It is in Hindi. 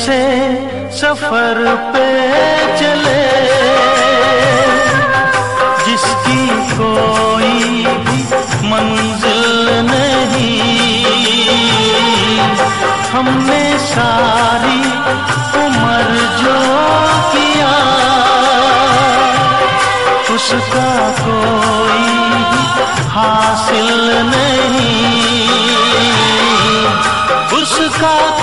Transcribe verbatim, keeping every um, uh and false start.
ऐसे सफर पे चले जिसकी कोई भी मंजिल नहीं। हमने सारी उम्र जो किया उसका कोई हासिल नहीं। उसका